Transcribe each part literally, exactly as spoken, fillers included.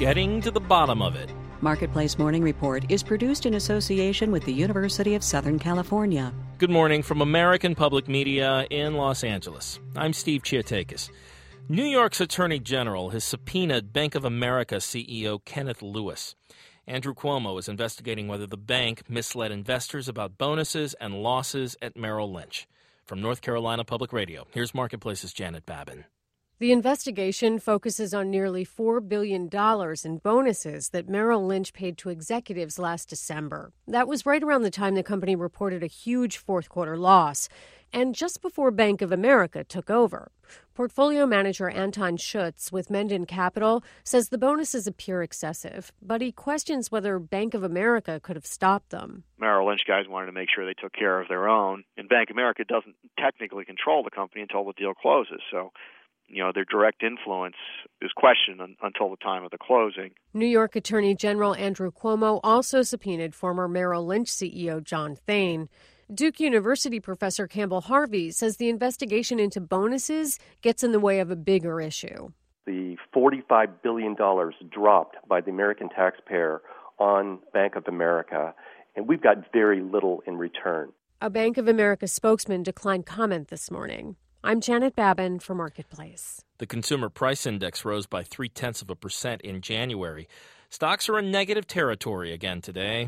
getting to the bottom of it. Marketplace Morning Report is produced in association with the University of Southern California. Good morning from American Public Media in Los Angeles. I'm Steve Chiatakis. New York's Attorney General has subpoenaed Bank of America C E O Kenneth Lewis. Andrew Cuomo is investigating whether the bank misled investors about bonuses and losses at Merrill Lynch. From North Carolina Public Radio, here's Marketplace's Janet Babin. The investigation focuses on nearly four billion dollars in bonuses that Merrill Lynch paid to executives last December. That was right around the time the company reported a huge fourth-quarter loss, and just before Bank of America took over. Portfolio manager Anton Schutz with Menden Capital says the bonuses appear excessive, but he questions whether Bank of America could have stopped them. Merrill Lynch guys wanted to make sure they took care of their own, and Bank of America doesn't technically control the company until the deal closes, so you know, their direct influence is questioned un- until the time of the closing. New York Attorney General Andrew Cuomo also subpoenaed former Merrill Lynch C E O John Thain. Duke University professor Campbell Harvey says the investigation into bonuses gets in the way of a bigger issue. The forty-five billion dollars dropped by the American taxpayer on Bank of America, and we've got very little in return. A Bank of America spokesman declined comment this morning. I'm Janet Babin for Marketplace. The Consumer Price Index rose by three-tenths of a percent in January. Stocks are in negative territory again today.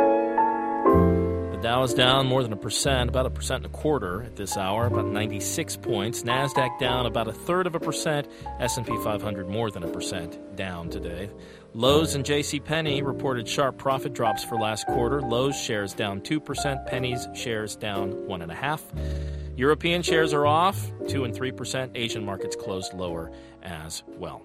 The Dow is down more than a percent, about a percent and a quarter at this hour, about ninety-six points. NASDAQ down about a third of a percent. S and P five hundred more than a percent down today. Lowe's and JCPenney reported sharp profit drops for last quarter. Lowe's shares down two percent, Penny's shares down one point five percent. European shares are off two and three percent. Asian markets closed lower as well.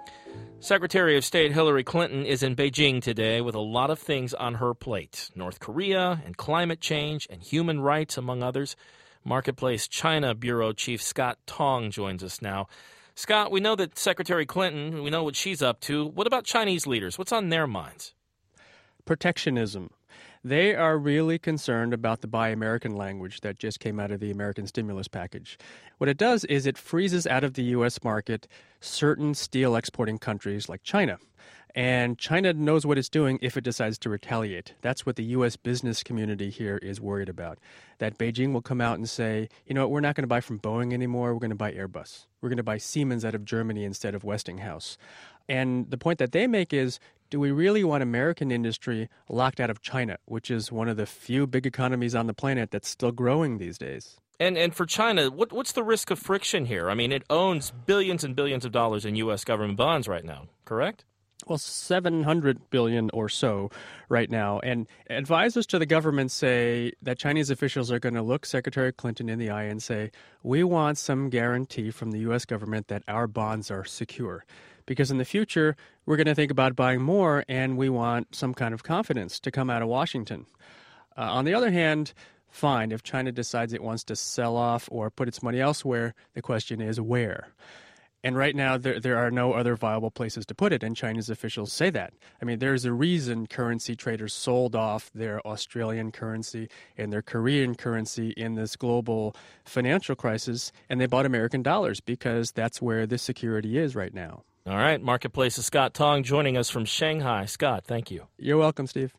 Secretary of State Hillary Clinton is in Beijing today with a lot of things on her plate. North Korea and climate change and human rights, among others. Marketplace China Bureau Chief Scott Tong joins us now. Scott, we know that Secretary Clinton, we know what she's up to. What about Chinese leaders? What's on their minds? Protectionism. They are really concerned about the Buy American language that just came out of the American stimulus package. What it does is it freezes out of the U S market certain steel exporting countries like China. And China knows what it's doing if it decides to retaliate. That's what the U S business community here is worried about. That Beijing will come out and say, you know what, we're not going to buy from Boeing anymore, we're going to buy Airbus. We're going to buy Siemens out of Germany instead of Westinghouse. And the point that they make is, do we really want American industry locked out of China, which is one of the few big economies on the planet that's still growing these days? And and for China, what what's the risk of friction here? I mean, it owns billions and billions of dollars in U S government bonds right now, correct? Well, seven hundred billion dollars or so right now. And advisors to the government say that Chinese officials are going to look Secretary Clinton in the eye and say, we want some guarantee from the U S government that our bonds are secure. Because in the future, we're going to think about buying more, and we want some kind of confidence to come out of Washington. Uh, on the other hand, fine, if China decides it wants to sell off or put its money elsewhere, the question is where? And right now, there there are no other viable places to put it, and Chinese officials say that. I mean, there's a reason currency traders sold off their Australian currency and their Korean currency in this global financial crisis, and they bought American dollars because that's where the security is right now. All right, Marketplace's Scott Tong joining us from Shanghai. Scott, thank you. You're welcome, Steve.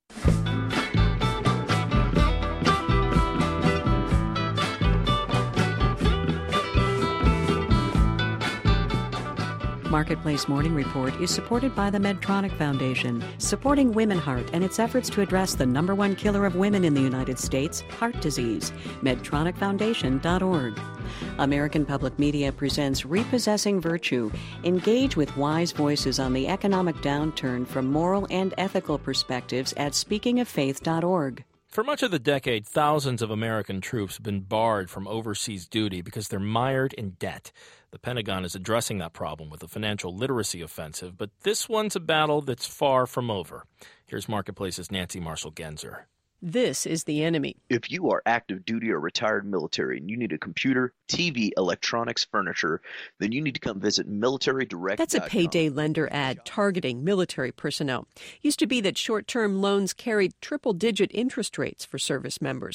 Marketplace Morning Report is supported by the Medtronic Foundation, supporting Women Heart and its efforts to address the number one killer of women in the United States, heart disease. medtronic foundation dot org. American Public Media presents Repossessing Virtue. Engage with wise voices on the economic downturn from moral and ethical perspectives at speaking of faith dot org. For much of the decade, thousands of American troops have been barred from overseas duty because they're mired in debt. The Pentagon is addressing that problem with a financial literacy offensive, but this one's a battle that's far from over. Here's Marketplace's Nancy Marshall-Genzer. This is the enemy. If you are active duty or retired military and you need a computer, T V, electronics, furniture, then you need to come visit military direct dot com. That's a payday lender ad targeting military personnel. Used to be that short-term loans carried triple-digit interest rates for service members.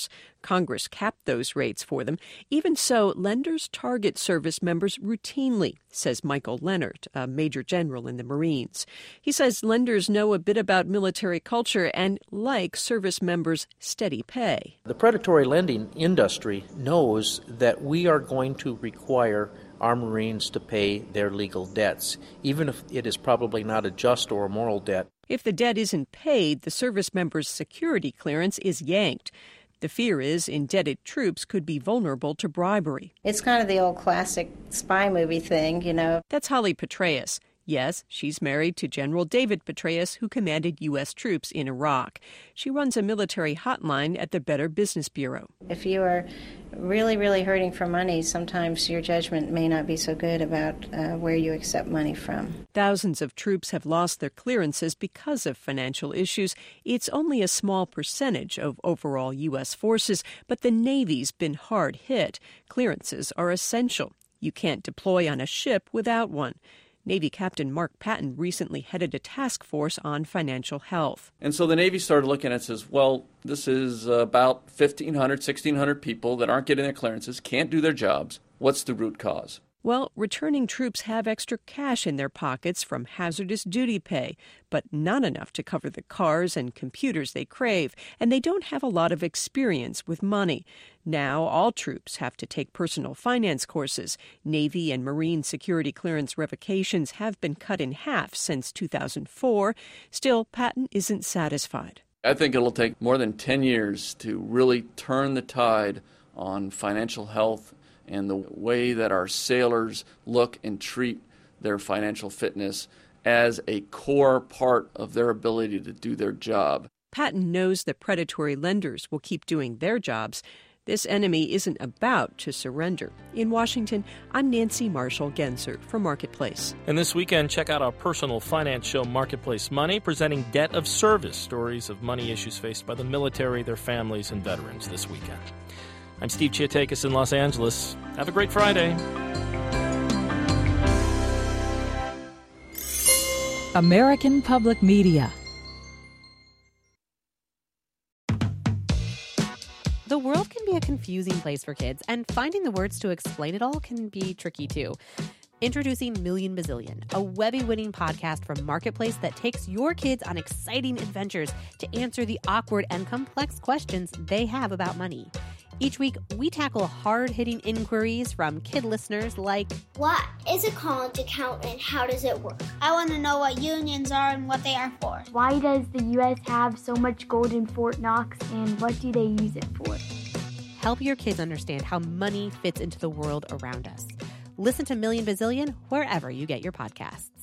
Congress capped those rates for them. Even so, lenders target service members routinely, says Michael Leonard, a major general in the Marines. He says lenders know a bit about military culture and like service members' steady pay. The predatory lending industry knows that we are going to require our Marines to pay their legal debts, even if it is probably not a just or a moral debt. If the debt isn't paid, the service member's security clearance is yanked. The fear is indebted troops could be vulnerable to bribery. It's kind of the old classic spy movie thing, you know. That's Holly Petraeus. Yes, she's married to General David Petraeus, who commanded U S troops in Iraq. She runs a military hotline at the Better Business Bureau. If you are really, really hurting for money, sometimes your judgment may not be so good about uh, where you accept money from. Thousands of troops have lost their clearances because of financial issues. It's only a small percentage of overall U S forces, but the Navy's been hard hit. Clearances are essential. You can't deploy on a ship without one. Navy Captain Mark Patton recently headed a task force on financial health. And so the Navy started looking at it and says, well, this is about fifteen hundred, sixteen hundred people that aren't getting their clearances, can't do their jobs. What's the root cause? Well, returning troops have extra cash in their pockets from hazardous duty pay, but not enough to cover the cars and computers they crave, and they don't have a lot of experience with money. Now all troops have to take personal finance courses. Navy and Marine security clearance revocations have been cut in half since two thousand four. Still, Patton isn't satisfied. I think it'll take more than ten years to really turn the tide on financial health and the way that our sailors look and treat their financial fitness as a core part of their ability to do their job. Patton knows that predatory lenders will keep doing their jobs. This enemy isn't about to surrender. In Washington, I'm Nancy Marshall-Genzer for Marketplace. And this weekend, check out our personal finance show, Marketplace Money, presenting debt of service, stories of money issues faced by the military, their families, and veterans this weekend. I'm Steve Chiatakis in Los Angeles. Have a great Friday. American Public Media. The world can be a confusing place for kids, and finding the words to explain it all can be tricky too. Introducing Million Bazillion, a Webby-winning podcast from Marketplace that takes your kids on exciting adventures to answer the awkward and complex questions they have about money. Each week, we tackle hard-hitting inquiries from kid listeners like, what is a college account and how does it work? I want to know what unions are and what they are for. Why does the U S have so much gold in Fort Knox and what do they use it for? Help your kids understand how money fits into the world around us. Listen to Million Bazillion wherever you get your podcasts.